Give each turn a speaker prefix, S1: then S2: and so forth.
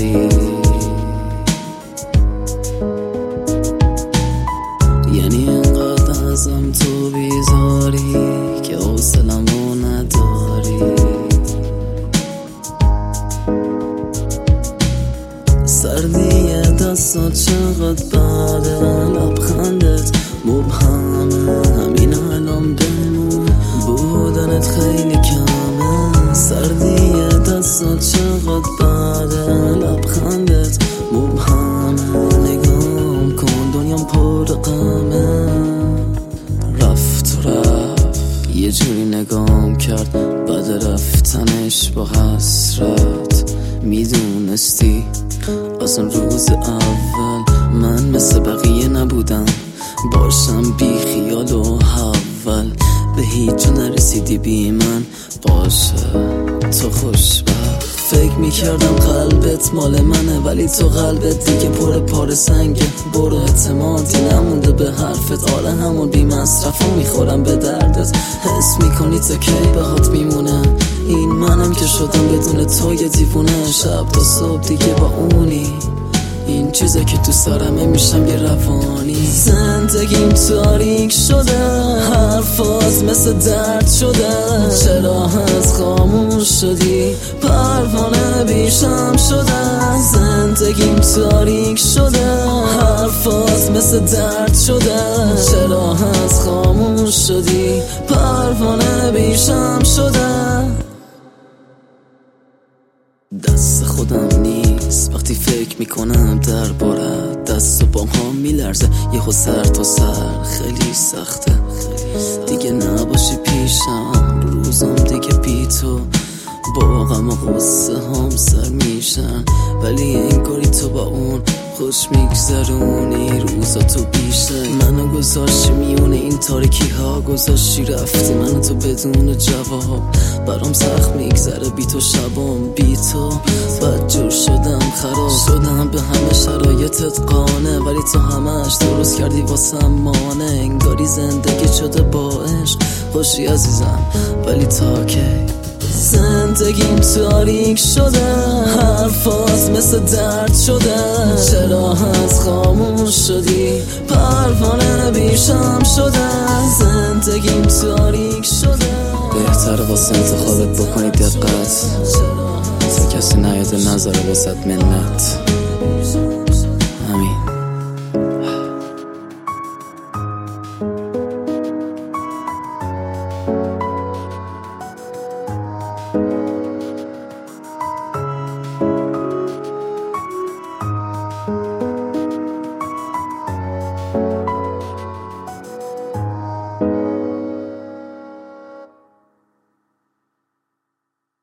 S1: یعنی اینقدر ازم تو بیزاری که حوصله‌مو نداری. سردی دستات چقدر بعده، لبخندت مبهمه، همین الان بمون، بودنت خیلی کمه. سردی دستات چقدر بعده، لبخندت مبهمه، نگام کن دنیام پر غمه. رفت یه جوری نگام کرد بعد رفتنش با حسرت. میدونستی از اون روز اول من مثل بقیه نبودم، باشم بی خیال و حول. به هیچ جا نرسیدی بی من، باشه تو خوشبخت. فکر میکردم قلبت مال منه، ولی تو قلبت دیگه پر پاره سنگه. برو اعتمادی نمونده به حرفت، آره همون بی مصرفو میخورم به دردت. حس میکنی تا کی بهات میمونه، این منم که شدم بدون تو یه دیوونه. شب تا صبح دیگه با اونی، این چیزه که تو سرمه میشم یه روانی. زندگیم تاریک شده، حرفات مثل درد شده. چرا از خاموش شدی، پروانه بیشم شده. زندگیم تاریک شده، حرفات مثل درد شده. چرا از خاموش شدی، پروانه بیشم شده. دست خودم نیست وقتی فکر میکنم دربارت، دست و بام ها میلرزه، یهو سر تا سر خیلی سخته. دیگه نباشی پیشم، روزم دیگه بی تو با غم و غصه هم سر میشن. ولی انگاری تو با اون خوش میگذرونی روزا تو بیشه. منو گذاشتی میونه این تاریکی ها، گذاشتی رفتی منو تو بدون جواب. برام سخت میگذره بی تو شبام، بی تو بدجور شدم، خراب شدم به همه شرایطت قانه. ولی تو همش درست کردی واسم مانه، انگاری زندگی شده با عشق. خوشی عزیزم ولی تا کی؟ زندگیم تاریک شده، حرفات مثل درد شده. چرا از خاموش شدی، پروانه بیشم شده. زندگیم تاریک شده، بهتره واسه انتخابت بکنی دقت، تا کسی نیاده نذاره واسه منت. همین.